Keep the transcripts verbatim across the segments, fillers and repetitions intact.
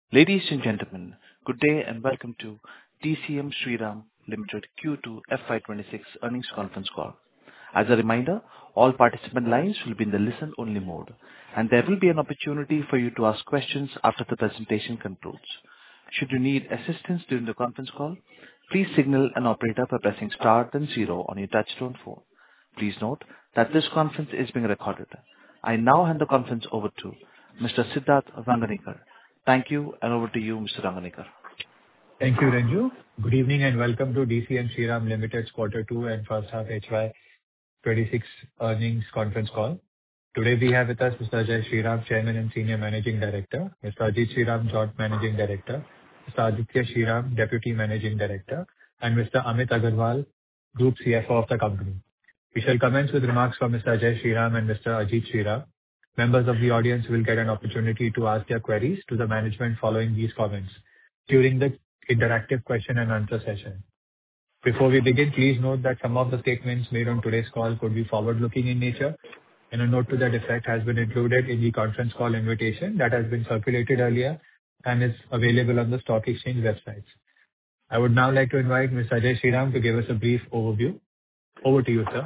Ladies and gentlemen, good day and welcome to D C M Shriram Limited Q two F Y twenty-six earnings conference call. As a reminder, all participant lines will be in the listen-only mode, and there will be an opportunity for you to ask questions after the presentation concludes. Should you need assistance during the conference call, please signal an operator by pressing star then zero on your touchtone phone. Please note that this conference is being recorded. I now hand the conference over to Mister Siddharth Ranganekar. Thank you, and over to you, Mister Ranganekar. Thank you, Ranju. Good evening and welcome to D C M Shriram Limited's Quarter two and first half H Y twenty-six earnings conference call. Today we have with us Mister Ajay Shriram, Chairman and Senior Managing Director, Mister Ajit Shriram, Joint Managing Director, Mister Aditya Shriram, Deputy Managing Director, and Mister Amit Agarwal, Group C F O of the company. We shall commence with remarks from Mister Ajay Shriram and Mister Ajit Shriram. Members of the audience will get an opportunity to ask their queries to the management following these comments during the interactive question and answer session. Before we begin, please note that some of the statements made on today's call could be forward-looking in nature, and a note to that effect has been included in the conference call invitation that has been circulated earlier and is available on the stock exchange websites. I would now like to invite Mister Ajay Shriram to give us a brief overview. Over to you, sir.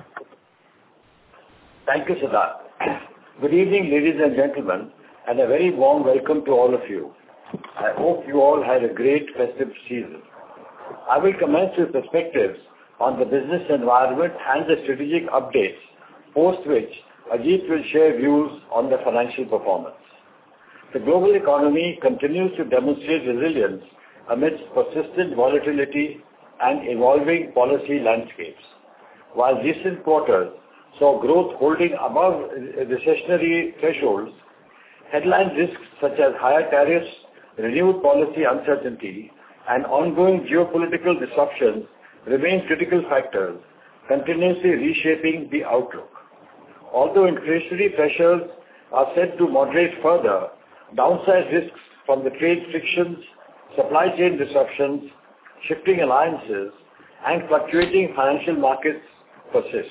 Thank you, Siddharth. Good evening, ladies and gentlemen, and a very warm welcome to all of you. I hope you all had a great festive season. I will commence with perspectives on the business environment and the strategic updates, post which Ajit will share views on the financial performance. The global economy continues to demonstrate resilience amidst persistent volatility and evolving policy landscapes. While recent quarters saw growth holding above recessionary thresholds, headline risks such as higher tariffs, renewed policy uncertainty, and ongoing geopolitical disruptions remain critical factors, continuously reshaping the outlook. Although inflationary pressures are set to moderate further, downside risks from the trade frictions, supply chain disruptions, shifting alliances, and fluctuating financial markets persist.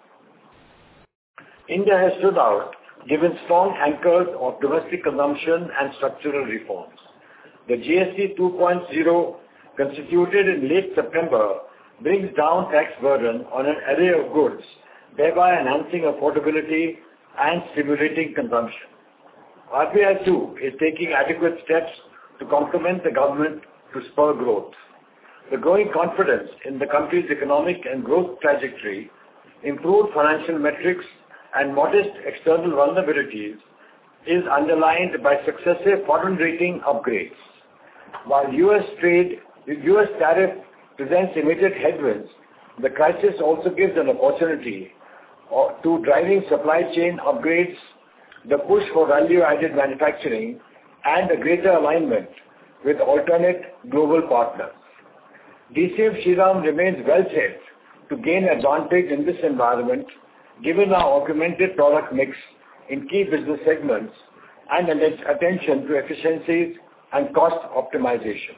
India has stood out, given strong anchors of domestic consumption and structural reforms. The G S T two point oh, constituted in late September, brings down tax burden on an array of goods, thereby enhancing affordability and stimulating consumption. R B I too is taking adequate steps to complement the government to spur growth. The growing confidence in the country's economic and growth trajectory, improved financial metrics, and modest external vulnerabilities is underlined by successive foreign rating upgrades. While U S trade, U S tariff presents immediate headwinds, the crisis also gives an opportunity to driving supply chain upgrades, the push for value-added manufacturing, and a greater alignment with alternate global partners. D C M Shriram remains well set to gain advantage in this environment, given our augmented product mix in key business segments and an attention to efficiencies and cost optimization.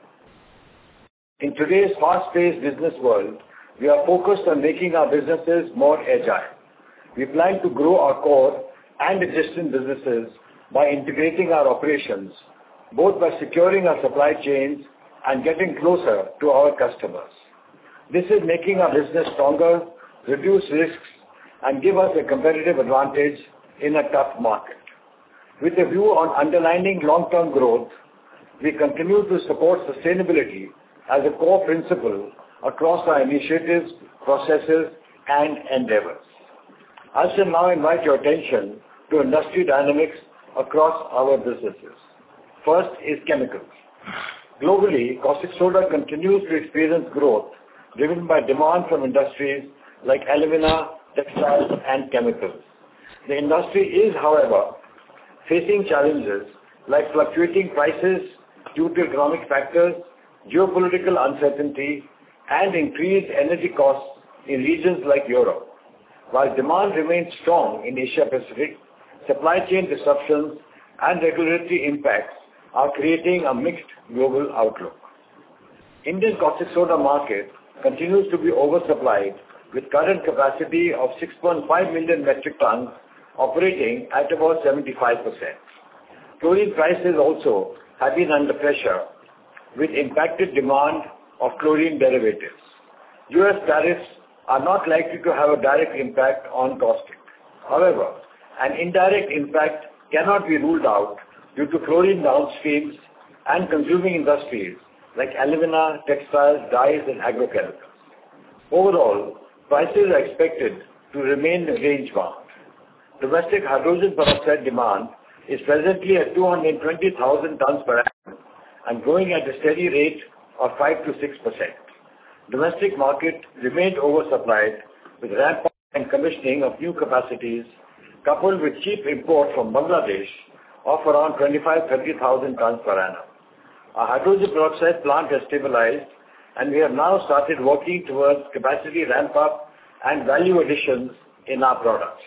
In today's fast-paced business world, we are focused on making our businesses more agile. We plan to grow our core and adjacent businesses by integrating our operations, both by securing our supply chains and getting closer to our customers. This is making our business stronger, reduce risks, and give us a competitive advantage in a tough market. With a view on underlining long-term growth, we continue to support sustainability as a core principle across our initiatives, processes, and endeavors. I shall now invite your attention to industry dynamics across our businesses. First is chemicals. Globally, caustic soda continues to experience growth driven by demand from industries like alumina, textiles, and chemicals. The industry is, however, facing challenges like fluctuating prices due to economic factors, geopolitical uncertainty, and increased energy costs in regions like Europe. While demand remains strong in Asia Pacific, supply chain disruptions and regulatory impacts are creating a mixed global outlook. Indian caustic soda market continues to be oversupplied with current capacity of six point five million metric tons operating at about seventy-five percent. Chlorine prices also have been under pressure with impacted demand of chlorine derivatives. U S tariffs are not likely to have a direct impact on caustic. However, an indirect impact cannot be ruled out due to chlorine downstreams and consuming industries like alumina, textiles, dyes, and agrochemicals. Overall, prices are expected to remain range-bound. Domestic hydrogen peroxide demand is presently at two hundred twenty thousand tons per annum and growing at a steady rate of five to six percent. Domestic market remained oversupplied with ramp-up and commissioning of new capacities coupled with cheap import from Bangladesh of around twenty-five to thirty thousand tons per annum. Our hydrogen peroxide plant has stabilized and we have now started working towards capacity ramp-up and value additions in our products.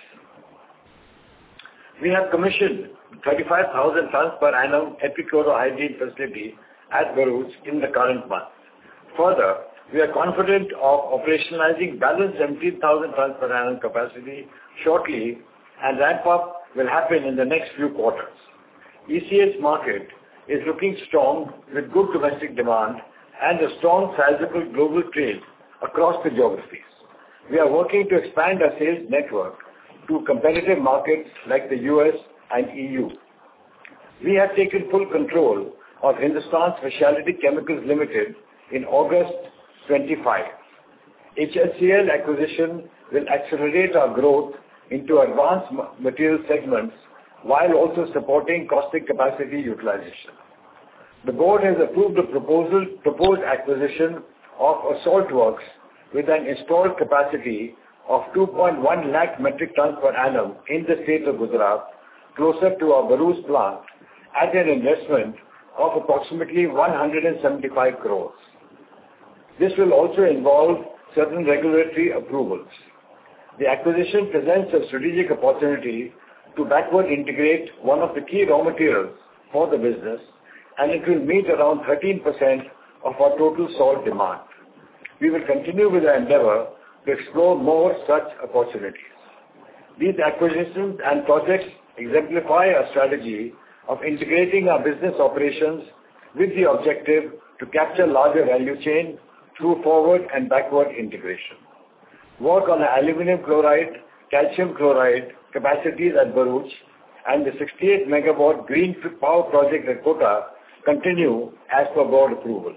We have commissioned thirty-five thousand tons per annum epichlorohydrin facility at Bharuch in the current month. Further, we are confident of operationalizing balance seventeen thousand tons per annum capacity shortly, and ramp-up will happen in the next few quarters. E C H market is looking strong with good domestic demand and a strong sizable global trade across the geographies. We are working to expand our sales network to competitive markets like the U S and E U. We have taken full control of Hindustan Specialty Chemicals Limited in August twenty-five. H S C L acquisition will accelerate our growth into advanced material segments while also supporting caustic capacity utilization. The board has approved the proposal, proposed acquisition of a salt works with an installed capacity of two point one lakh metric tons per annum in the state of Gujarat, closer to our Bharuch plant, at an investment of approximately one hundred seventy-five crores. This will also involve certain regulatory approvals. The acquisition presents a strategic opportunity to backward integrate one of the key raw materials for the business, and it will meet around thirteen percent of our total salt demand. We will continue with our endeavor to explore more such opportunities. These acquisitions and projects exemplify our strategy of integrating our business operations with the objective to capture larger value chain through forward and backward integration. Work on the aluminum chloride, calcium chloride capacities at Bharuch and the sixty-eight megawatt green power project at Kota continue as per board approval.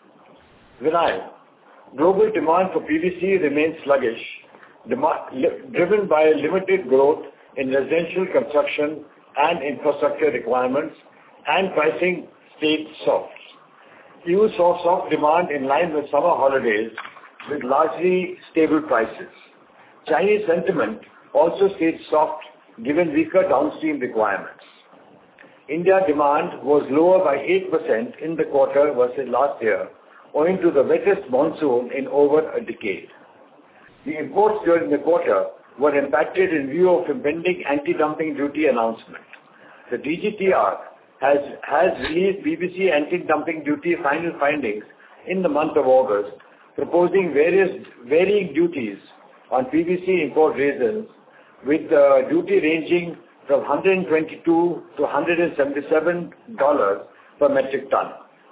Vinyl. Global demand for P V C remains sluggish, demand, li- driven by limited growth in residential construction and infrastructure requirements, and pricing stayed soft. E U saw soft demand in line with summer holidays with largely stable prices. Chinese sentiment also stayed soft given weaker downstream requirements. India demand was lower by eight percent in the quarter versus last year, owing to the wettest monsoon in over a decade. The imports during the quarter were impacted in view of impending anti-dumping duty announcement. The D G T R has, has released P V C anti-dumping duty final findings in the month of August, proposing various varying duties on P V C import resins, with the duty ranging from one hundred twenty-two to one hundred seventy-seven dollars per metric ton.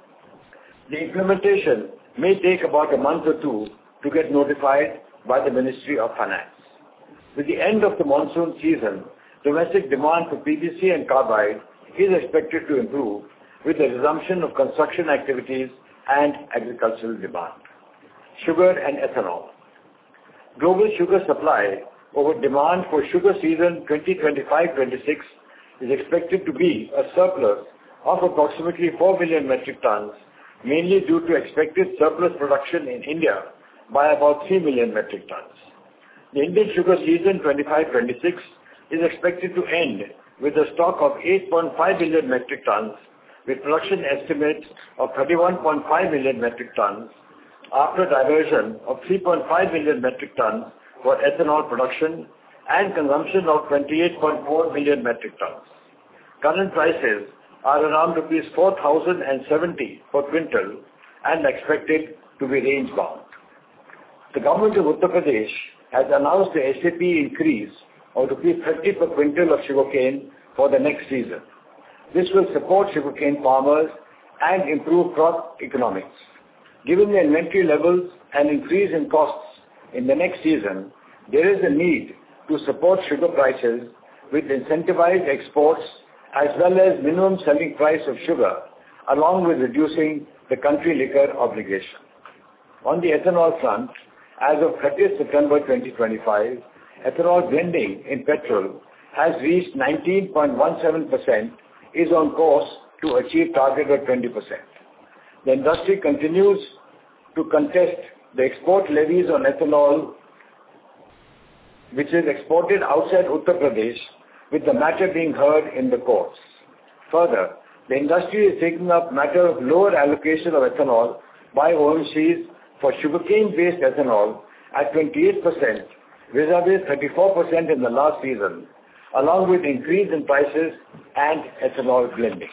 The implementation may take about a month or two to get notified by the Ministry of Finance. With the end of the monsoon season, domestic demand for P V C and carbide is expected to improve with the resumption of construction activities and agricultural demand. Sugar and ethanol. Global sugar supply over demand for sugar season twenty twenty-five twenty-six is expected to be a surplus of approximately four million metric tons, mainly due to expected surplus production in India by about three million metric tons. The Indian sugar season twenty-five twenty-six is expected to end with a stock of eight point five million metric tons, with production estimates of thirty-one point five million metric tons, after diversion of three point five million metric tons for ethanol production and consumption of twenty-eight point four million metric tons. Current prices are around rupees four thousand seventy per quintal and expected to be range-bound. The government of Uttar Pradesh has announced the S A P increase of rupees thirty per quintal of sugarcane for the next season. This will support sugarcane farmers and improve crop economics. Given the inventory levels and increase in costs in the next season, there is a need to support sugar prices with incentivized exports as well as minimum selling price of sugar, along with reducing the country liquor obligation. On the ethanol front, as of thirtieth September twenty twenty-five, ethanol blending in petrol has reached nineteen point one seven percent, is on course to achieve target of twenty percent. The industry continues to contest the export levies on ethanol, which is exported outside Uttar Pradesh, with the matter being heard in the courts. Further, the industry is taking up matter of lower allocation of ethanol by O M Cs for sugarcane-based ethanol at twenty-eight percent, vis-à-vis thirty-four percent in the last season, along with increase in prices and ethanol blending.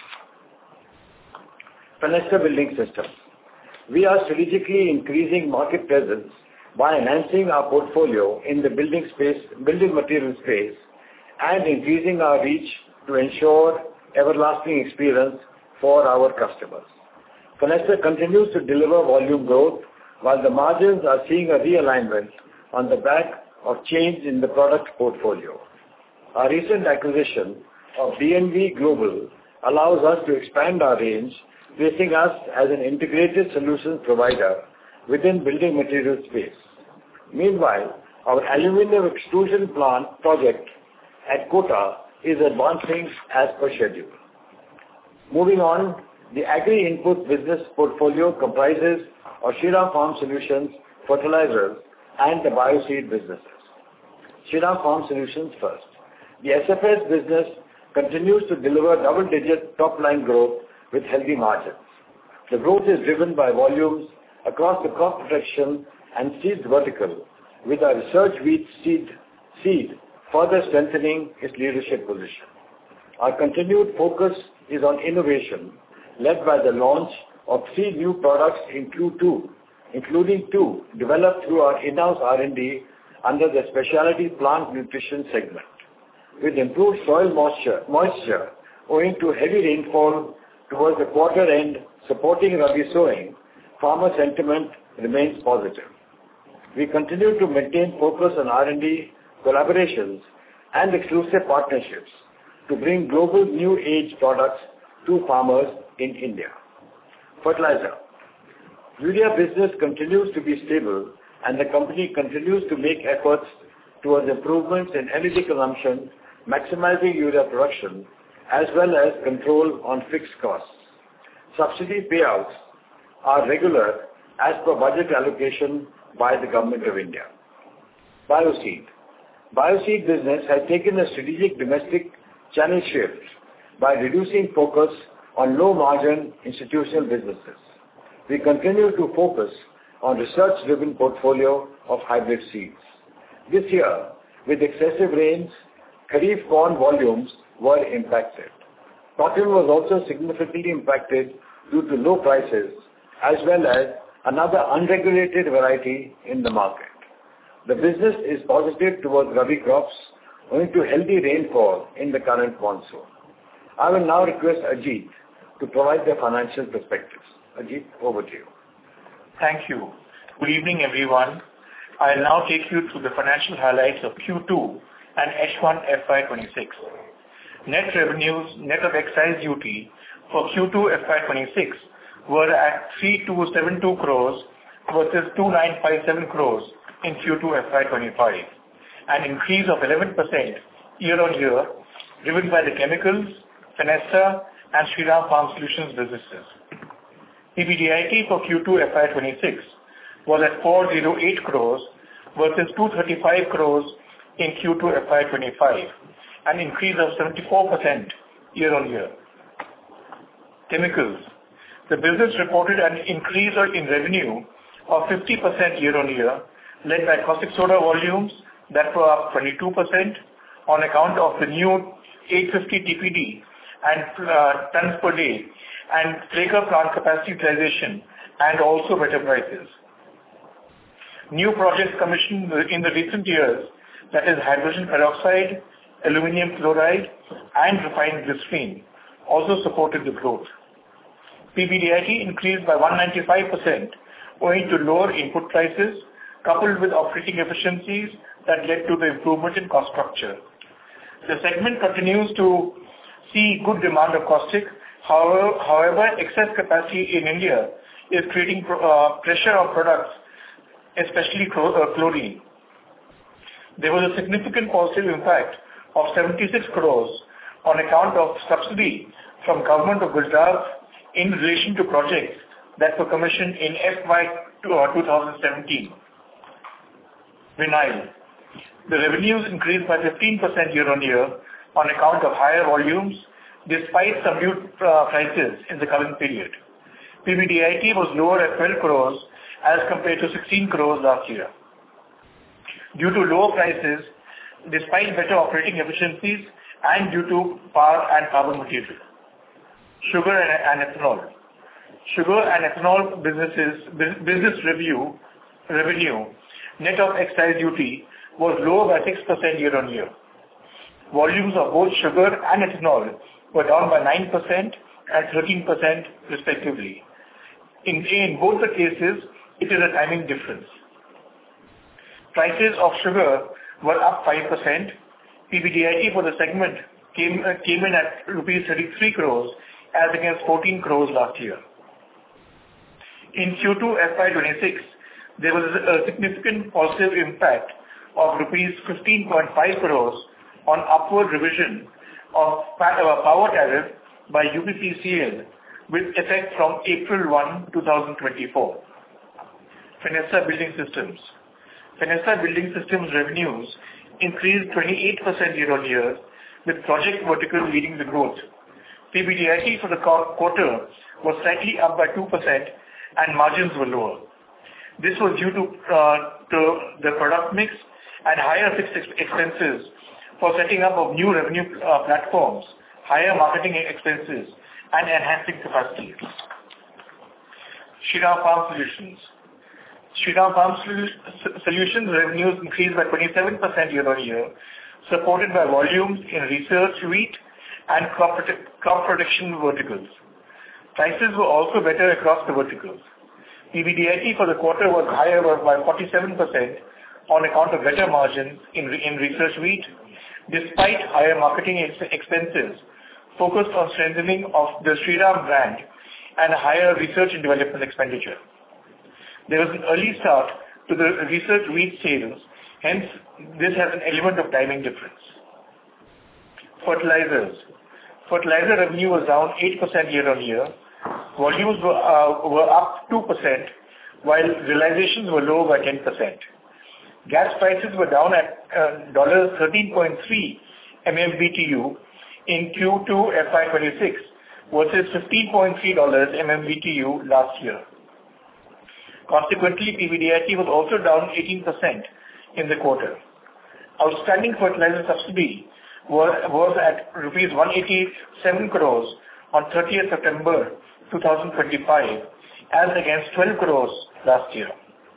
Fenesta Building Systems. We are strategically increasing market presence by enhancing our portfolio in the building space, building material space, and increasing our reach to ensure everlasting experience for our customers. Fenesta continues to deliver volume growth, while the margins are seeing a realignment on the back of change in the product portfolio. Our recent acquisition of D N V Global allows us to expand our range, placing us as an integrated solutions provider within building material space. Meanwhile, our aluminum extrusion plant project at Kota is advancing as per schedule. Moving on, the agri-input business portfolio comprises of Shriram Farm Solutions, fertilizers, and the bioseed businesses. Shriram Farm Solutions first. The S F S business continues to deliver double-digit top-line growth with healthy margins. The growth is driven by volumes across the crop protection and seeds vertical, with our research wheat seed, seed further strengthening its leadership position. Our continued focus is on innovation, led by the launch of three new products in Q two, including two developed through our in-house R and D under the specialty plant nutrition segment. With improved soil moisture, moisture owing to heavy rainfall towards the quarter end supporting Rabi sowing, farmer sentiment remains positive. We continue to maintain focus on R and D, collaborations, and exclusive partnerships to bring global new age products to farmers in India. Fertilizer. Urea business continues to be stable, and the company continues to make efforts towards improvements in energy consumption, maximizing urea production, as well as control on fixed costs. Subsidy payouts are regular as per budget allocation by the Government of India. Bioseed. Bioseed business has taken a strategic domestic channel shift by reducing focus on low-margin institutional businesses. We continue to focus on research-driven portfolio of hybrid seeds. This year, with excessive rains, Kharif corn volumes were impacted. Cotton was also significantly impacted due to low prices, as well as another unregulated variety in the market. The business is positive towards Rabi crops, owing to healthy rainfall in the current monsoon. I will now request Ajit to provide the financial perspectives. Ajit, over to you. Thank you. Good evening, everyone. I'll now take you through the financial highlights of Q two and H one F Y twenty-six. Net revenues, net of excise duty for Q two F Y twenty-six were at three thousand two hundred seventy-two crores versus two thousand nine hundred fifty-seven crores in Q two F Y twenty-five, an increase of eleven percent year-on-year, driven by the chemicals, Fenesta, and Shriram Farm Solutions businesses. P B D I T for Q two F Y twenty-six was at four hundred eight crores versus two hundred thirty-five crores in Q two F Y twenty-five, an increase of seventy-four percent year-on-year. Chemicals. The business reported an increase in revenue of fifty percent year-on-year, led by caustic soda volumes that were up twenty-two percent on account of the new eight hundred fifty T P D and uh, tons per day and flaker plant capacity utilization and also better prices. New projects commissioned in the recent years, that is hydrogen peroxide, aluminum chloride, and refined glycerine, also supported the growth. P B D I T increased by one hundred ninety-five percent owing to lower input prices coupled with operating efficiencies that led to the improvement in cost structure. The segment continues to see good demand of caustic. However, however excess capacity in India is creating uh, pressure on products, especially chlorine. There was a significant positive impact of seventy-six crores on account of subsidy from Government of Gujarat in relation to projects that were commissioned in F Y twenty seventeen. Vinyl. The revenues increased by fifteen percent year-on-year on account of higher volumes despite subdued uh, prices in the current period. P B D I T was lower at twelve crores as compared to sixteen crores last year. Due to lower prices, despite better operating efficiencies and due to power and carbon material. Sugar and, and ethanol. Sugar and ethanol businesses, business review, revenue, net of excise duty, was lower by six percent year-on-year. Volumes of both sugar and ethanol were down by nine percent and thirteen percent respectively. In, in both the cases, it is a timing difference. Prices of sugar were up five percent. P B D I T for the segment came, uh, came in at rupees thirty-three crores as against fourteen crores last year. In Q two F Y twenty-six, there was a significant positive impact of rupees fifteen point five crores on upward revision of power tariff by U P P C L with effect from April first, twenty twenty-four. Fenesta Building Systems. Fenesta Building Systems revenues increased twenty-eight percent year-on-year, with project vertical leading the growth. P B D I T for the quarter was slightly up by two percent and margins were lower. This was due to, uh, to the product mix and higher fixed expenses for setting up of new revenue uh, platforms, higher marketing expenses, and enhancing capacity. Shriram Farm Solutions. Shriram Farm Solutions revenues increased by twenty-seven percent year-on-year, supported by volumes in research, wheat, and crop, prote- crop protection verticals. Prices were also better across the verticals. P B D I T for the quarter was higher by forty-seven percent on account of better margins in, re- in research wheat, despite higher marketing ex- expenses focused on strengthening of the Shriram brand and higher research and development expenditure. There was an early start to the research wheat sales, hence this has an element of timing difference. Fertilizers. Fertilizer revenue was down eight percent year-on-year. Volumes were, uh, were up two percent, while realizations were low by ten percent. Gas prices were down at uh, thirteen point three M M B T U in Q two F Y twenty-six versus fifteen point three M M B T U last year. Consequently, P B D I T was also down eighteen percent in the quarter. Outstanding fertilizer subsidy was, was at rupees one hundred eighty-seven crores on thirtieth September twenty twenty-five as against twelve crores last year.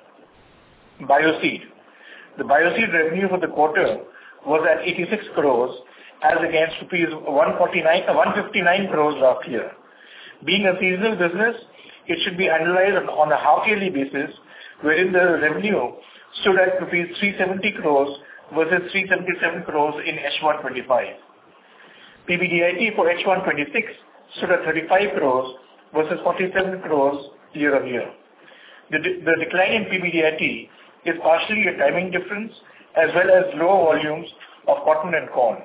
Bioseed. The Bioseed revenue for the quarter was at eighty-six crores as against rupees one hundred fifty-nine crores last year. Being a seasonal business, it should be analyzed on, on a half-yearly basis, wherein the revenue stood at rupees three hundred seventy crores versus three hundred seventy-seven crores in H one twenty-five. P B D I T for H one twenty-six stood at thirty-five crores versus forty-seven crores year-on-year. The, the decline in P B D I T is partially a timing difference as well as lower volumes of cotton and corn.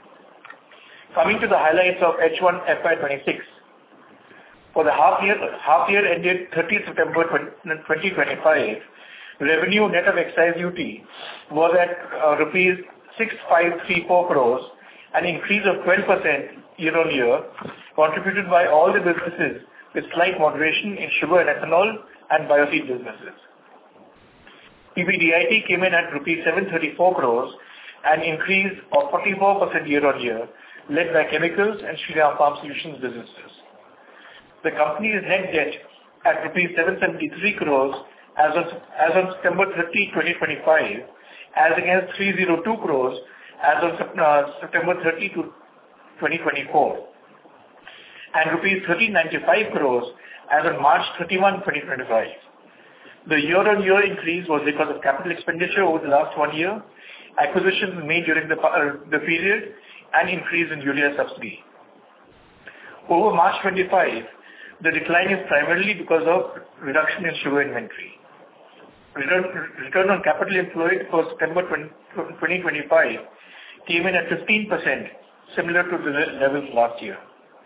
Coming to the highlights of H one F Y twenty-six. For the half year, half year ended thirtieth September twenty twenty-five, revenue net of excise duty was at uh, rupees six thousand five hundred thirty-four crores, an increase of twelve percent year-on-year, contributed by all the businesses with slight moderation in sugar and ethanol and bioseed businesses. P B D I T came in at rupees seven hundred thirty-four crores, an increase of forty-four percent year-on-year, led by chemicals and Shriram Farm Solutions businesses. The company's net debt at rupees seven hundred seventy-three crores as of, as of September thirtieth twenty twenty-five, as against three hundred two crores as of uh, September thirtieth twenty twenty-four. and rupees one thousand three hundred ninety-five crores as on March thirty-first, twenty twenty-five. The year-on-year increase was because of capital expenditure over the last one year, acquisitions made during the, uh, the period, and increase in urea subsidy. Over March twenty-five, the decline is primarily because of reduction in sugar inventory. Return, return on capital employed for September twenty twenty-five came in at fifteen percent, similar to the levels last year.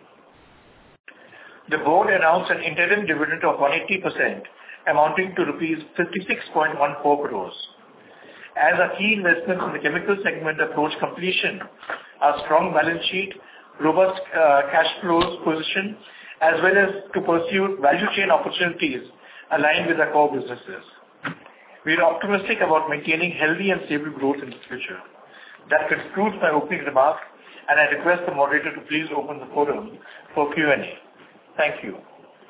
The board announced an interim dividend of one hundred eighty percent, amounting to rupees fifty-six point one four crores. As our key investments in the chemical segment approach completion, our strong balance sheet, robust uh, cash flows position, as well as to pursue value chain opportunities aligned with our core businesses. We are optimistic about maintaining healthy and stable growth in the future. That concludes my opening remarks, and I request the moderator to please open the forum for Q and A. Thank you.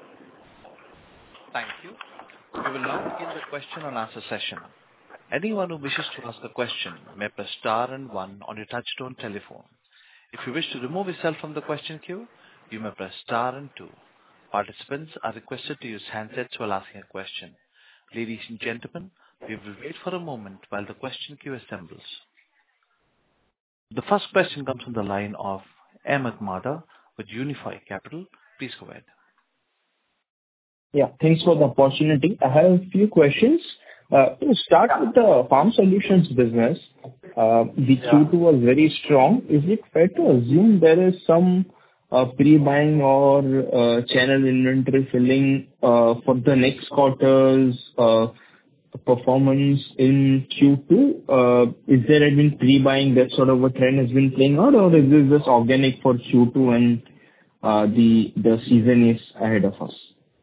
Thank you. We will now begin the question and answer session. Anyone who wishes to ask a question may press star and one on your touchtone telephone. If you wish to remove yourself from the question queue, you may press star and two. Participants are requested to use handsets while asking a question. Ladies and gentlemen, we will wait for a moment while the question queue assembles. The first question comes from the line of Ahmed Madha with Unifi Capital. Please go ahead. Yeah, thanks for the opportunity. I have a few questions. Uh, to start with the Farm Solutions business, uh, the Q two was very strong. Is it fair to assume there is some uh, pre-buying or uh, channel inventory filling uh, for the next quarter's uh, performance in Q two? Uh, is there any pre-buying that sort of a trend has been playing out, or is this just organic for Q two and uh, the the season is ahead of us?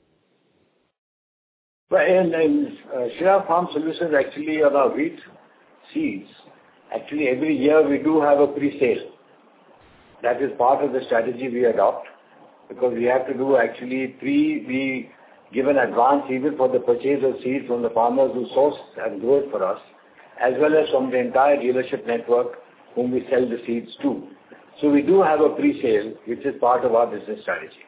Well, in, in uh, Shriram Farm Solutions, actually, on our wheat seeds, actually every year we do have a pre-sale. That is part of the strategy we adopt, because we have to do actually pre, we give an advance even for the purchase of seeds from the farmers who source and grow it for us, as well as from the entire dealership network whom we sell the seeds to. So we do have a pre-sale, which is part of our business strategy.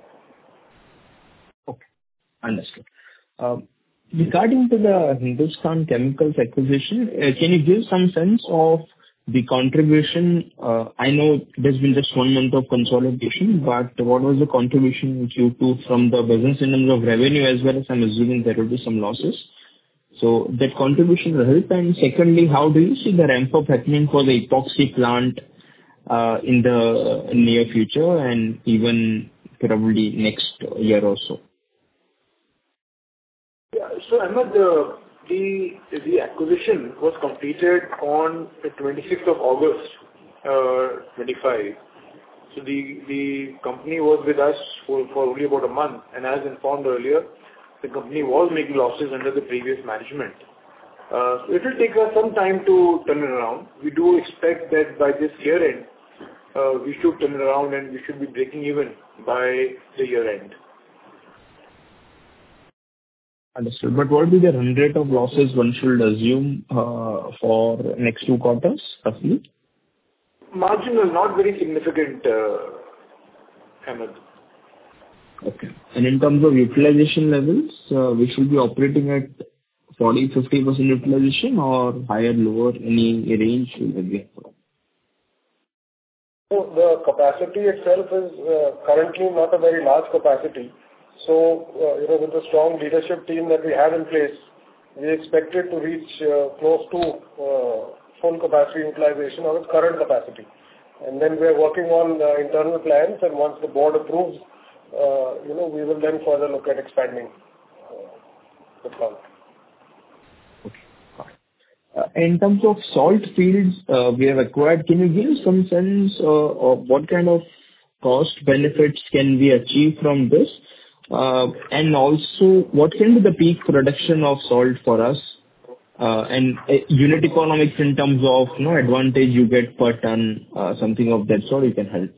Okay, understood. Um, regarding to the Hindustan Chemicals acquisition, uh, can you give some sense of the contribution? Uh, I know there's been just one month of consolidation, but what was the contribution in Q two from the business in terms of revenue, as well as I'm assuming there will be some losses. So that contribution will help. And secondly, how do you see the ramp up happening for the epoxy plant uh, in the near future and even probably next year or so? Yeah. So, Ahmed, uh, the the acquisition was completed on the twenty-sixth of August, uh, twenty-five. So the the company was with us for, for only about a month, and as informed earlier, the company was making losses under the previous management. Uh, so it will take us some time to turn it around. We do expect that by this year end, uh, we should turn it around and we should be breaking even by the year end. Understood. But what will be the run rate of losses one should assume uh, for next two quarters, roughly? Marginal, not very significant, uh, Ahmed. Okay. And in terms of utilization levels, uh, we should be operating at forty to fifty percent utilization or higher, lower, any range will there be? So the capacity itself is uh, currently not a very large capacity. So, uh, you know, with the strong leadership team that we have in place, we expect it to reach uh, close to uh, full capacity utilization of its current capacity. And then we are working on uh, internal plans, and once the board approves, uh, you know, we will then further look at expanding uh, the plant. Okay. Uh, in terms of salt fields uh, we have acquired, can you give some sense uh, of what kind of cost benefits can we achieve from this? Uh, and also, what can be the peak production of salt for us? Uh, and uh, unit economics in terms of, you know, advantage you get per ton, uh, something of that sort you can help.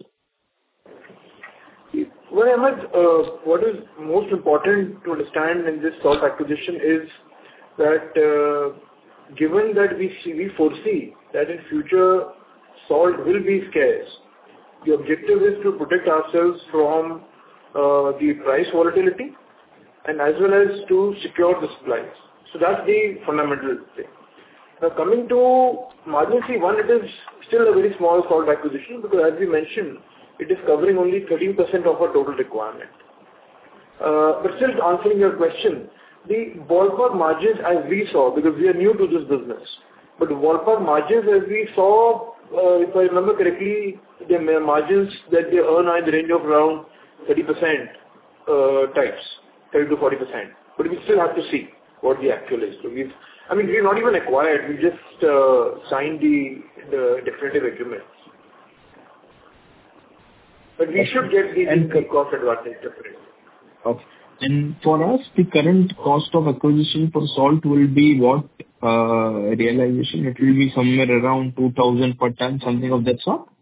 Well, Ahmed, uh, what is most important to understand in this salt acquisition is that uh, given that we see, we foresee that in future salt will be scarce, the objective is to protect ourselves from uh, the price volatility and as well as to secure the supplies. So that's the fundamental thing. Now coming to margin, see, one, it is still a very small salt acquisition because as we mentioned, it is covering only thirteen percent of our total requirement. Uh, but still answering your question, the ballpark margins as we saw, because we are new to this business, but the ballpark margins as we saw, uh, if I remember correctly, the margins that they earn are in the range of around thirty percent uh, types, thirty to forty percent. But we still have to see what the actual is. So we've, I mean, we've not even acquired, we just uh, signed the, the definitive agreements. But we should get the, the cost advantage definitely. Okay. And for us, the current cost of acquisition for salt will be what uh, realization? It will be somewhere around two thousand per ton, something of that sort?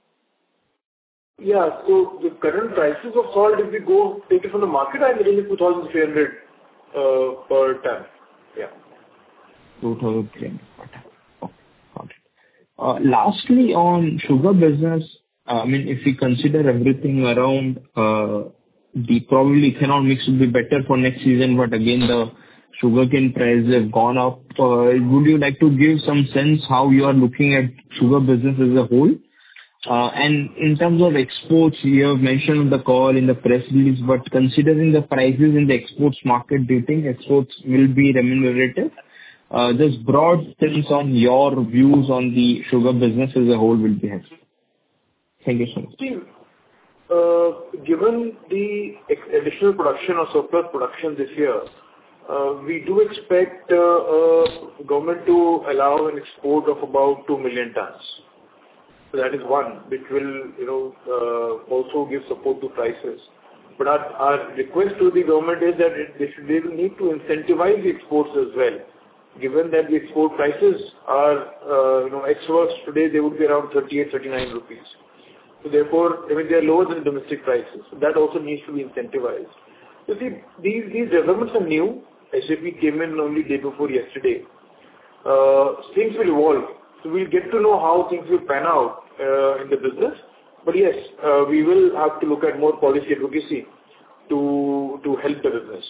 Yeah. So the current prices of salt, if we go take it from the market, I'm getting two thousand three hundred uh, per ton. Yeah. two thousand three hundred per ton. Okay, got it. Uh, Lastly, on sugar business, I mean, if we consider everything around, uh, the probably ethanol mix will be better for next season, but again, the sugarcane prices have gone up. Uh, Would you like to give some sense how you are looking at sugar business as a whole? Uh, And in terms of exports, you have mentioned on the call in the press release, but considering the prices in the exports market, do you think exports will be remunerative? Uh, Just broad sense on your views on the sugar business as a whole will be helpful. Thank you so much. See, uh, given the ex- additional production or surplus production this year, uh, we do expect uh, uh, government to allow an export of about two million tons. So that is one, which will, you know, uh, also give support to prices. But our, our request to the government is that it, they should they will need to incentivize the exports as well. Given that the export prices are, uh, you know, ex-works today, they would be around thirty-eight, thirty-nine rupees. So therefore, I mean, they are lower than domestic prices. So that also needs to be incentivized. You see, these, these developments are new. S A P came in only day before yesterday. Uh, things will evolve. So we'll get to know how things will pan out uh, in the business. But yes, uh, we will have to look at more policy advocacy to, to help the business.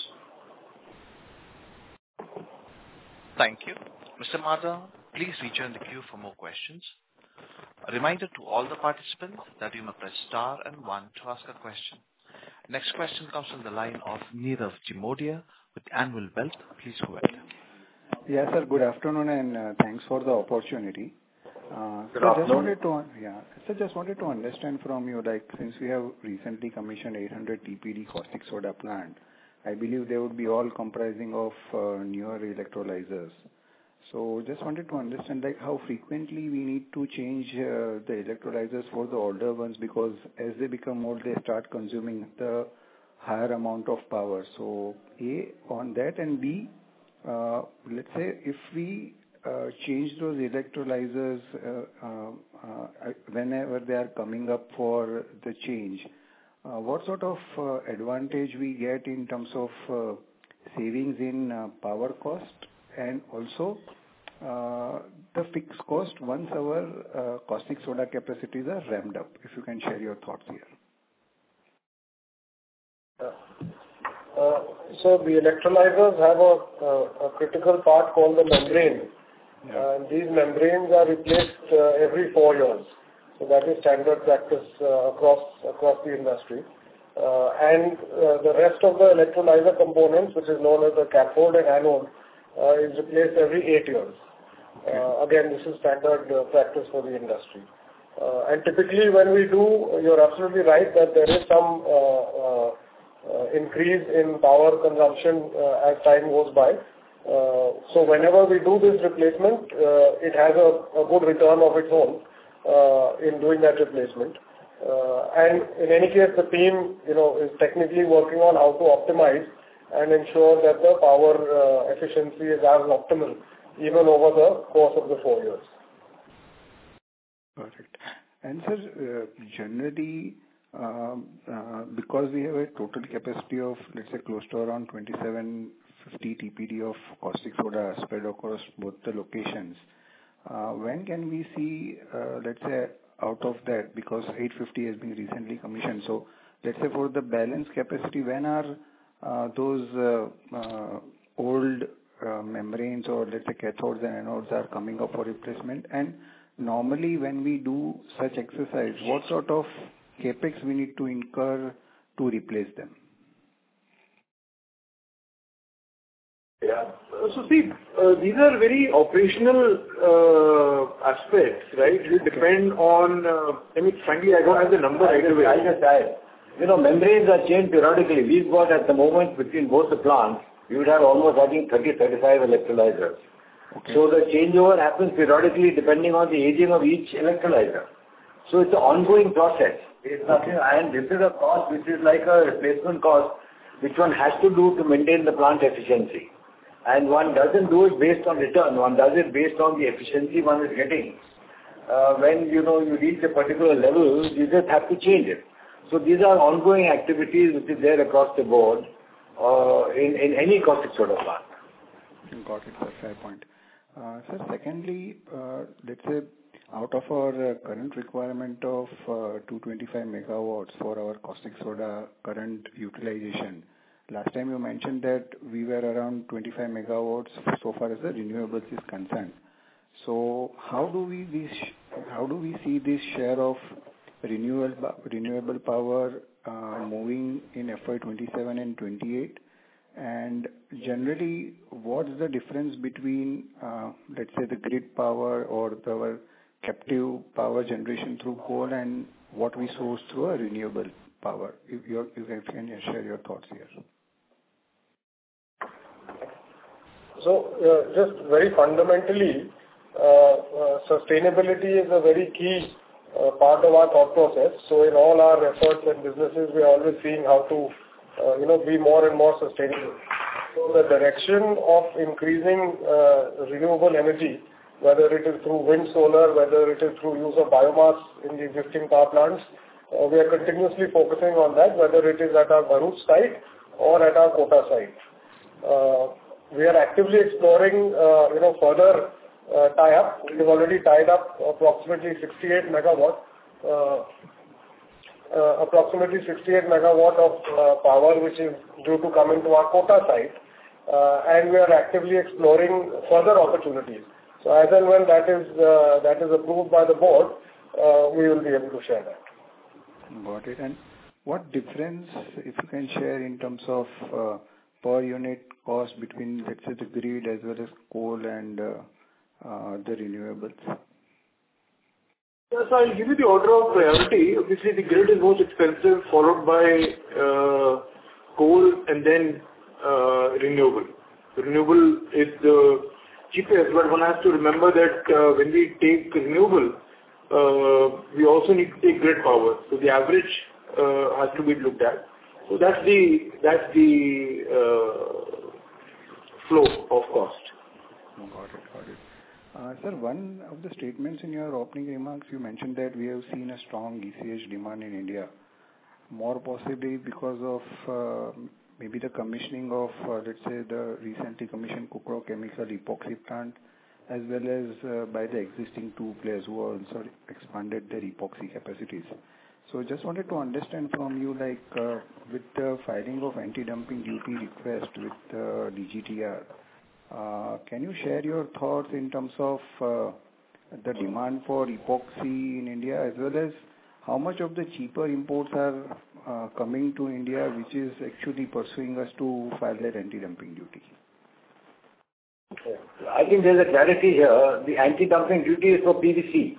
Thank you. Mister Madha, please rejoin the queue for more questions. A reminder to all the participants that you may press star and one to ask a question. Next question comes from the line of Nirav Jimodia with Anvil Wealth. Please go ahead. Yes, sir. Good afternoon, and uh, thanks for the opportunity. Uh, Good so afternoon. just wanted to, yeah, so just wanted to understand from you, like, since we have recently commissioned eight hundred T P D caustic soda plant, I believe they would be all comprising of uh, newer electrolyzers. So just wanted to understand, like, how frequently we need to change uh, the electrolyzers for the older ones, because as they become old, they start consuming the higher amount of power. So A, on that, and B, uh, let's say if we uh, change those electrolyzers uh, uh, uh, whenever they are coming up for the change, uh, what sort of uh, advantage we get in terms of uh, savings in uh, power cost, and also uh, the fixed cost once our uh, caustic soda capacities are ramped up? If you can share your thoughts here. Uh, so the electrolyzers have a, a, a critical part called the membrane. Yeah. And these membranes are replaced uh, every four years. So that is standard practice uh, across across the industry. Uh, and uh, the rest of the electrolyzer components, which is known as the cathode and anode, uh, is replaced every eight years. Uh, again, this is standard uh, practice for the industry. Uh, and typically when we do, you're absolutely right that there is some uh, uh, uh, increase in power consumption uh, as time goes by. Uh, so whenever we do this replacement, uh, it has a, a good return of its own uh, in doing that replacement. Uh, and in any case, the team, you know, is technically working on how to optimize and ensure that the power uh, efficiency is as optimal even over the course of the four years. Perfect. And sir, uh, generally, um, uh, because we have a total capacity of, let's say, close to around twenty-seven fifty T P D of caustic soda spread across both the locations, uh, when can we see, uh, let's say, out of that, because eight fifty has been recently commissioned. So let's say for the balance capacity, when are uh, those uh, uh, old uh, membranes or let's say cathodes and anodes are coming up for replacement? And normally when we do such exercise, what sort of capex we need to incur to replace them? Yeah. So see, uh, these are very operational uh, aspects, right? It depend on, uh, I mean, frankly, I don't have the number right away. I just add, you know, membranes are changed periodically. We've got at the moment between both the plants, we would have almost, I think, thirty, thirty-five electrolyzers. Okay. So the changeover happens periodically depending on the aging of each electrolyzer. So it's an ongoing process. It's nothing, and this is a cost which is like a replacement cost, which one has to do to maintain the plant efficiency. And one doesn't do it based on return, one does it based on the efficiency one is getting. Uh, when, you know, you reach a particular level, you just have to change it. So these are ongoing activities which is there across the board uh, in, in any caustic soda plant. Got it, sir. Fair point. Uh, sir, secondly, uh, let's say out of our uh, current requirement of uh, two hundred twenty-five megawatts for our caustic soda current utilization, last time you mentioned that we were around twenty-five megawatts so far as the renewables is concerned. So how do we this, how do we see this share of renewable renewable power uh, moving in F Y twenty-seven and twenty-eight? And generally, what's the difference between, uh, let's say, the grid power or our captive power generation through coal and what we source through a renewable power? If you you can share your thoughts here. So, uh, just very fundamentally, uh, uh, sustainability is a very key uh, part of our thought process. So, in all our efforts and businesses, we are always seeing how to, uh, you know, be more and more sustainable. So, the direction of increasing uh, renewable energy, whether it is through wind, solar, whether it is through use of biomass in the existing power plants, uh, we are continuously focusing on that, whether it is at our Bharuch site or at our Kota site. Uh, We are actively exploring, uh, you know, further uh, tie-up. We've already tied up approximately sixty-eight megawatt, uh, uh, approximately sixty-eight megawatt of uh, power, which is due to come into our Kota site, uh, and we are actively exploring further opportunities. So as and when that is uh, that is approved by the board, uh, we will be able to share that. Got it. And what difference, if you can share, in terms of uh, per unit cost between, let's say, the grid as well as coal and uh, uh, the renewables? Yes, I'll give you the order of priority. Obviously, the grid is most expensive, followed by uh, coal and then uh, renewable. The renewable is the cheapest, but one has to remember that uh, when we take renewable, uh, we also need to take grid power. So the average uh, has to be looked at. So that's the that's the uh, flow of cost. Got it, got it. Uh, sir, one of the statements in your opening remarks, you mentioned that we have seen a strong E C H demand in India, more possibly because of uh, maybe the commissioning of, uh, let's say, the recently commissioned Kukro chemical epoxy plant, as well as uh, by the existing two players who also expanded their epoxy capacities. So just wanted to understand from you, like, uh, with the filing of anti-dumping duty request with uh, D G T R, uh, can you share your thoughts in terms of uh, the demand for epoxy in India, as well as how much of the cheaper imports are uh, coming to India, which is actually pursuing us to file that anti-dumping duty? I think there's a clarity here. The anti-dumping duty is for P V C.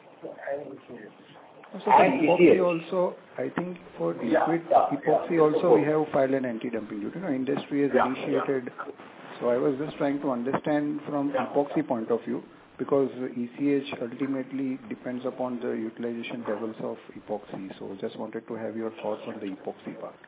So for epoxy also, I think for liquid yeah, yeah, epoxy yeah, also we have filed an anti-dumping duty. No, industry has yeah, initiated. Yeah. So I was just trying to understand from yeah. epoxy point of view, because E C H ultimately depends upon the utilization levels of epoxy. So just wanted to have your thoughts on the epoxy part.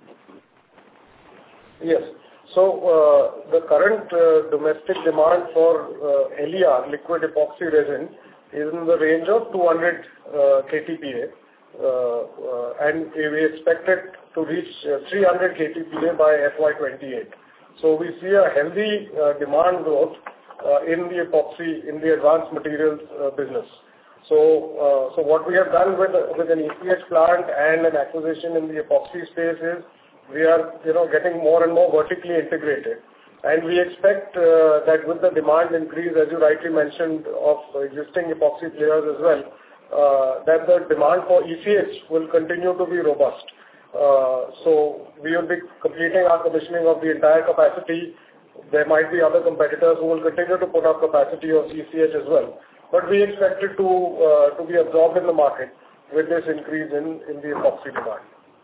Yes. So uh, the current uh, domestic demand for uh, L E R, liquid epoxy resin, is in the range of two hundred uh, K T P A, uh, uh, and we expect it to reach uh, three hundred K T P A by F Y twenty-eight. So we see a healthy uh, demand growth uh, in the epoxy, in the advanced materials uh, business. So, uh, so what we have done with with an E C H plant and an acquisition in the epoxy space is we are, you know, getting more and more vertically integrated. And we expect uh, that with the demand increase, as you rightly mentioned, of existing epoxy players as well, uh, that the demand for E C H will continue to be robust. Uh, so we will be completing our commissioning of the entire capacity. There might be other competitors who will continue to put up capacity of E C H as well. But we expect it to uh, to be absorbed in the market with this increase in, in the epoxy demand.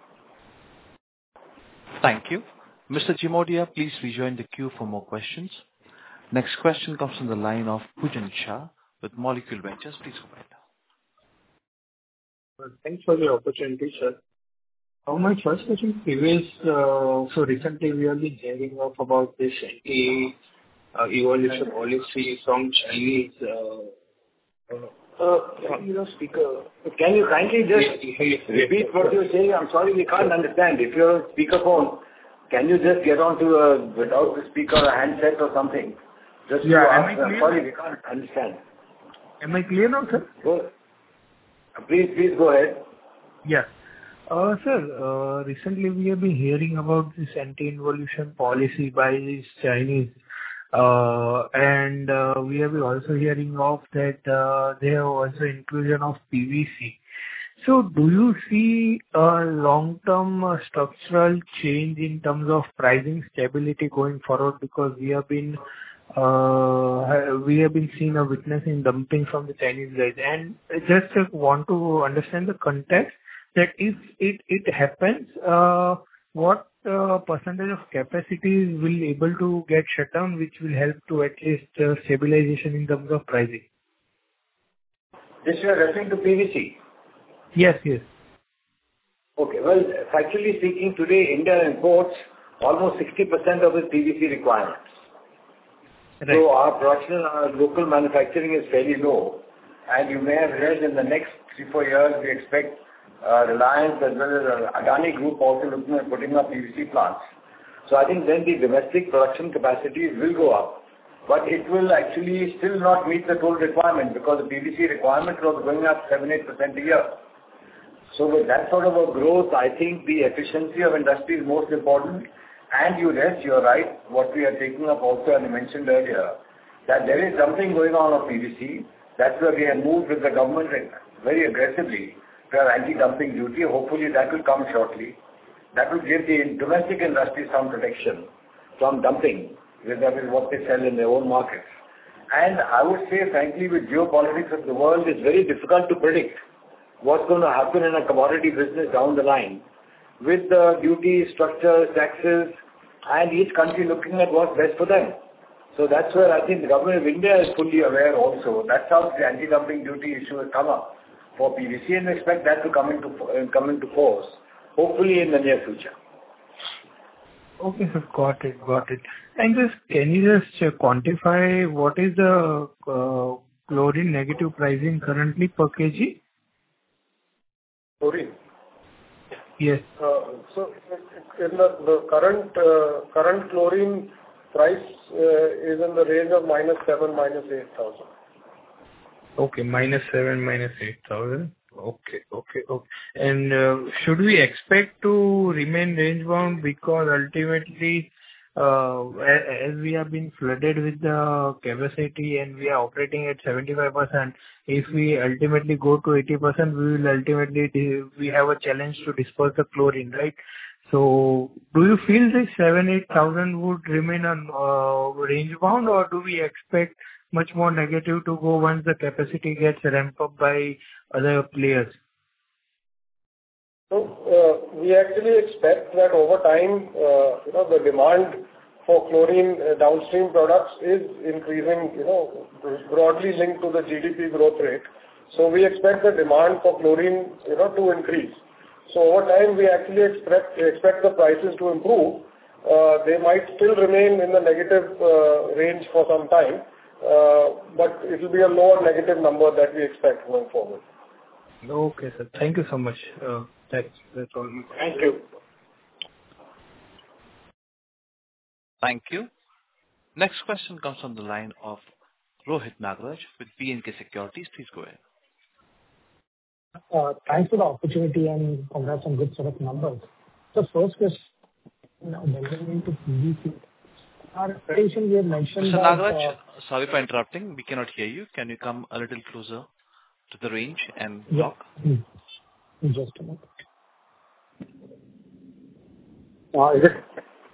Thank you. Mister Jimodia, please rejoin the queue for more questions. Next question comes from the line of Pujan Shah with Molecule Ventures. Please go ahead. Thanks for the opportunity, sir. Uh, My first question is, uh, so recently we have been hearing of about this anti-evolution policy from Chinese. uh, uh, Uh, you know, speaker, can you kindly just repeat what you're saying? I'm sorry, we can't understand. If you're on speakerphone, can you just get onto a, without the speaker, a handset or something? Just Yeah, to am ask, I clear? sorry, we can't understand. Am I clear now, sir? Go, please, please go ahead. Yeah. Uh, Sir, uh, recently we have been hearing about this anti-involution policy by these Chinese, uh, and uh, we have been also hearing of that uh, they have also inclusion of P V C. So do you see a long-term uh, structural change in terms of pricing stability going forward? Because we have been uh, we have been seeing a witnessing dumping from the Chinese guys. And I just uh, want to understand the context that if it it happens, uh, what uh, percentage of capacities will able to get shut down, which will help to at least uh, stabilization in terms of pricing? This you are referring to P V C? Yes, yes. Okay. Well, factually speaking, today India imports almost sixty percent of its P V C requirements. Right. So our production, our local manufacturing is fairly low. And you may have read in the next three, four years, we expect uh, Reliance as well as uh, Adani Group also looking at putting up P V C plants. So I think then the domestic production capacities will go up. But it will actually still not meet the total requirement because the P V C requirement was going up seven to eight percent a year. So with that sort of a growth, I think the efficiency of industry is most important. And you rest, you're right, what we are taking up also, as I mentioned earlier, that there is something going on on P V C. That's where we have moved with the government very aggressively to have anti-dumping duty. Hopefully that will come shortly. That will give the domestic industry some protection from dumping with what they sell in their own markets. And I would say, frankly, with geopolitics of the world, it's very difficult to predict what's going to happen in a commodity business down the line with the duty structures, taxes, and each country looking at what's best for them. So that's where I think the government of India is fully aware also. That's how the anti-dumping duty issue has come up for P V C, and we expect that to come into uh, come into force, hopefully in the near future. Okay, sir. Got it. Got it. And just, can you just uh, quantify what is the uh, chlorine negative pricing currently per kg? Chlorine? Yes. Uh, So in the the current uh, current chlorine price uh, is in the range of minus seven, minus eight thousand. Okay, minus seven, minus eight thousand. Okay, okay, okay. And uh, should we expect to remain range bound because ultimately, uh, a- as we have been flooded with the capacity and we are operating at seventy-five percent, if we ultimately go to eighty percent, we will ultimately di- we have a challenge to disperse the chlorine, right? So, do you feel this seven, eight thousand would remain on uh, range bound, or do we expect much more negative to go once the capacity gets ramped up by other players? So, uh, we actually expect that over time, uh, you know, the demand for chlorine uh, downstream products is increasing, you know, broadly linked to the G D P growth rate. So we expect the demand for chlorine, you know, to increase. So over time, we actually expect expect the prices to improve. Uh, They might still remain in the negative uh, range for some time, uh, but it will be a lower negative number that we expect going forward. Okay, sir. Thank you so much. Uh, That's that's all. Thank you. Thank you. Next question comes from the line of Rohit Nagraj with B and K Securities. Please go ahead. Uh, Thanks for the opportunity and congrats on good set of numbers. So first question, now delving into P V C. Our presentation, we have mentioned Mister that. Nagaraj, uh, sorry for interrupting. We cannot hear you. Can you come a little closer to the range and Yeah. talk? Hmm. Just a moment. Uh, Is it?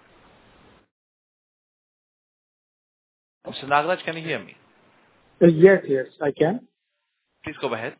Mister Nagaraj, can you hear me? uh, Yes, yes, I can. Please go ahead.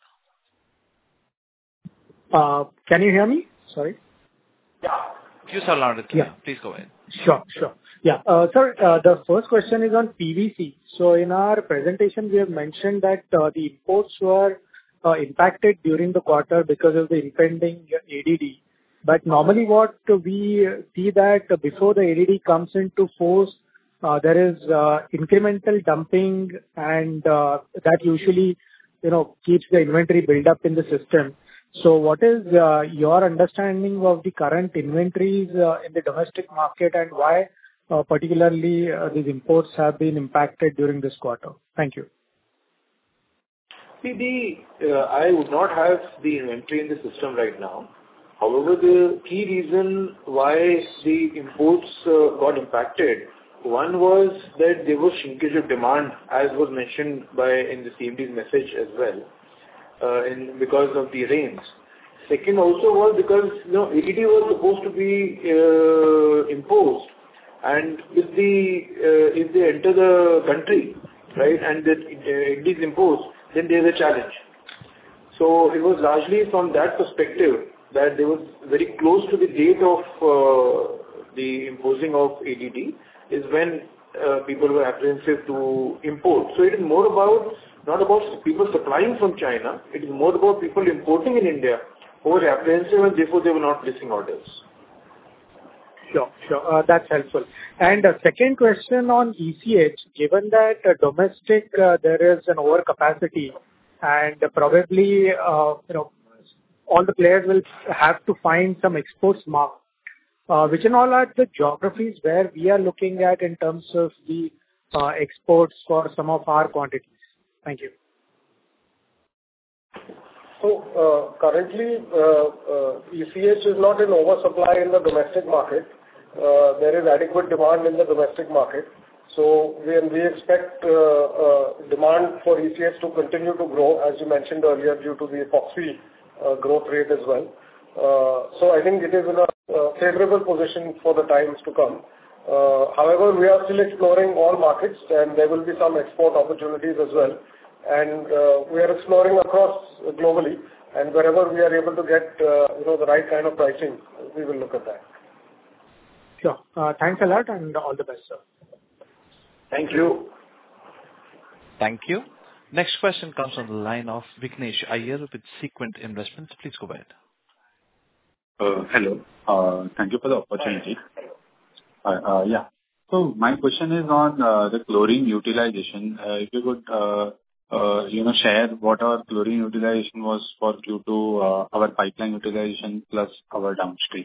Uh, Can you hear me? Sorry. You sound loud and clear. Yeah. Please go ahead. Sure, sure. Yeah. Uh, Sir, uh, the first question is on P V C. So in our presentation, we have mentioned that uh, the imports were uh, impacted during the quarter because of the impending A D D. But normally what we see that before the A D D comes into force, uh, there is uh, incremental dumping and uh, that usually, you know, keeps the inventory build up in the system. So what is uh, your understanding of the current inventories uh, in the domestic market, and why uh, particularly uh, these imports have been impacted during this quarter? Thank you. See, the, uh, I would not have the inventory in the system right now. However, the key reason why the imports uh, got impacted, one was that there was shrinkage of demand, as was mentioned by in the C M D's message as well, uh, in because of the rains. Second also was because, you know, A D D was supposed to be uh, imposed, and if the uh, if they enter the country, right, and that uh, it is imposed, then there is a challenge. So it was largely from that perspective that they was very close to the date of uh, the imposing of A D D is when uh, people were apprehensive to import. So it is more about, not about people supplying from China, it is more about people importing in India who were apprehensive and therefore they were not placing orders. Sure, sure. Uh, That's helpful. And uh, second question on E C H, given that uh, domestic, uh, there is an overcapacity and probably, uh, you know, all the players will have to find some exports market. Uh, which and all are the geographies where we are looking at in terms of the uh, exports for some of our quantities? Thank you. So, uh, currently, uh, uh, E C H is not in oversupply in the domestic market. Uh, There is adequate demand in the domestic market. So we we expect uh, uh, demand for E C H to continue to grow, as you mentioned earlier, due to the epoxy uh, growth rate as well. Uh, So I think it is in a uh, favorable position for the times to come. Uh, However, we are still exploring all markets, and there will be some export opportunities as well. And uh, we are exploring across globally, and wherever we are able to get, uh, you know, the right kind of pricing, we will look at that. Sure. Uh, Thanks a lot, and all the best, sir. Thank you. Thank you. Next question comes on the line of Vignesh Iyer with Sequent Investments. Please go ahead. Uh, Hello. Uh, Thank you for the opportunity. Uh, uh, Yeah. So my question is on uh, the chlorine utilization. Uh, If you could, uh, uh, you know, share what our chlorine utilization was for Q two, uh, our pipeline utilization plus our downstream.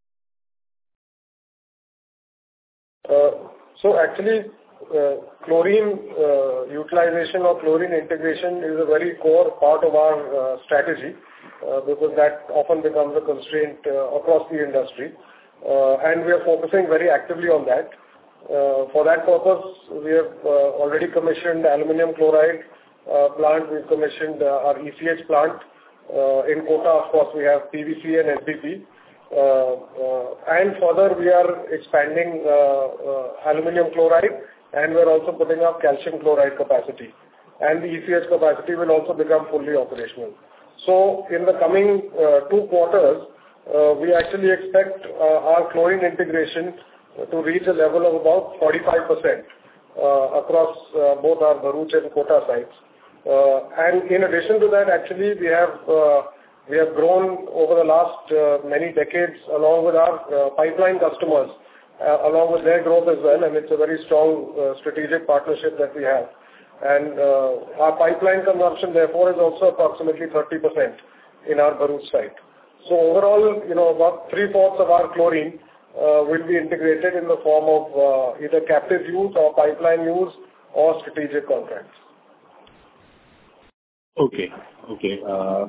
Uh, So actually, uh, chlorine uh, utilization or chlorine integration is a very core part of our uh, strategy, uh, because that often becomes a constraint uh, across the industry. Uh, And we are focusing very actively on that. Uh, For that purpose, we have uh, already commissioned aluminum chloride uh, plant. We've commissioned uh, our E C H plant. Uh, In Kota, of course, we have P V C and S B P. Uh, uh, and further, we are expanding uh, uh, aluminum chloride, and we're also putting up calcium chloride capacity. And the E C H capacity will also become fully operational. So in the coming uh, two quarters, uh, we actually expect uh, our chlorine integration to reach a level of about forty-five percent uh, across uh, both our Bharuch and Kota sites. Uh, and in addition to that, actually, we have uh, We have grown over the last uh, many decades along with our uh, pipeline customers, uh, along with their growth as well, and it's a very strong uh, strategic partnership that we have. And uh, our pipeline consumption, therefore, is also approximately thirty percent in our Bharuch site. So overall, you know, about three-fourths of our chlorine uh, will be integrated in the form of uh, either captive use or pipeline use or strategic contracts. Okay. Okay. Uh,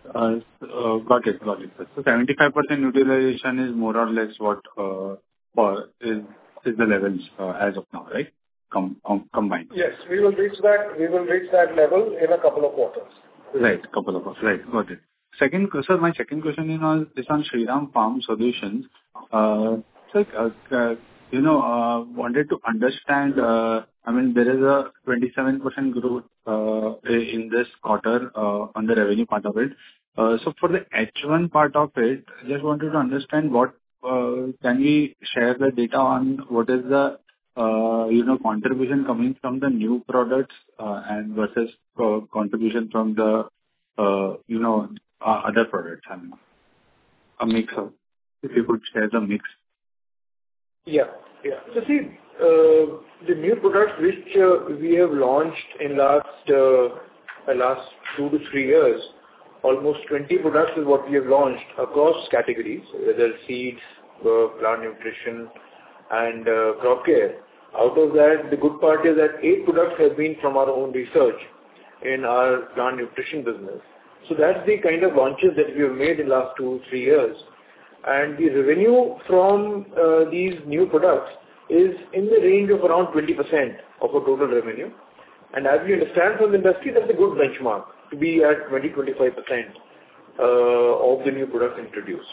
Uh, uh, Got it. Got it, sir. So seventy-five percent utilization is more or less what uh, for is is the levels uh, as of now, right? Com- com- Combined. Yes, we will reach that, we will reach that level in a couple of quarters. Right. Couple of us. Right. Got it. Second, sir, my second question is on is on Shriram Farm Solutions. Uh, Sir, uh, uh, you know, uh, wanted to understand, uh, I mean, there is a twenty-seven percent growth uh, in this quarter uh, on the revenue part of it. Uh, So for the H one part of it, just wanted to understand what uh, can we share the data on what is the uh, you know, contribution coming from the new products uh, and versus uh, contribution from the uh, you know, uh, other products? I mean, a mix of... If you could share the mix. Yeah. Yeah. So see, uh, the new products which uh, we have launched in last uh, last two to three years, almost twenty products is what we have launched across categories, whether seeds, uh, plant nutrition, and uh, crop care. Out of that, the good part is that eight products have been from our own research in our plant nutrition business. So that's the kind of launches that we have made in last two, three years. And the revenue from uh, these new products is in the range of around twenty percent of our total revenue. And as we understand from the industry, that's a good benchmark to be at twenty to twenty-five percent uh, of the new products introduced.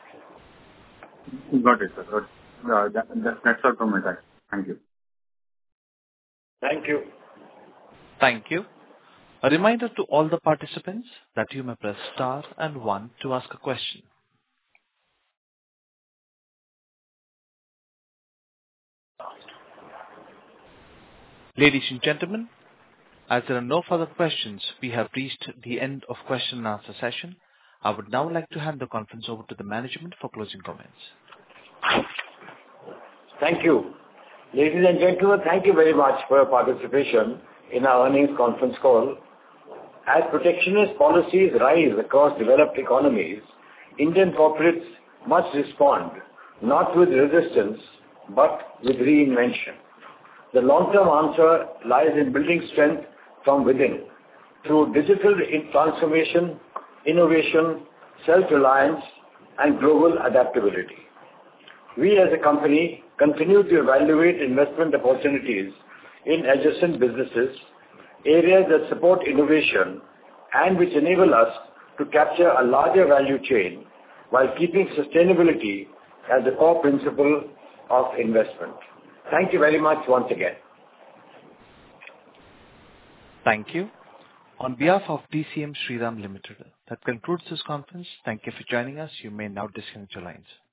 Got it, sir. Got it. Uh, that, that, that's all from my side. Thank you. Thank you. Thank you. A reminder to all the participants that you may press star and one to ask a question. Ladies and gentlemen, as there are no further questions, we have reached the end of question and answer session. I would now like to hand the conference over to the management for closing comments. Thank you. Ladies and gentlemen, thank you very much for your participation in our earnings conference call. As protectionist policies rise across developed economies, Indian corporates must respond not with resistance, but with reinvention. The long-term answer lies in building strength from within through digital transformation, innovation, self-reliance, and global adaptability. We as a company continue to evaluate investment opportunities in adjacent businesses, areas that support innovation and which enable us to capture a larger value chain while keeping sustainability as the core principle of investment. Thank you very much once again. Thank you. On behalf of D C M Shriram Limited, that concludes this conference. Thank you for joining us. You may now disconnect your lines.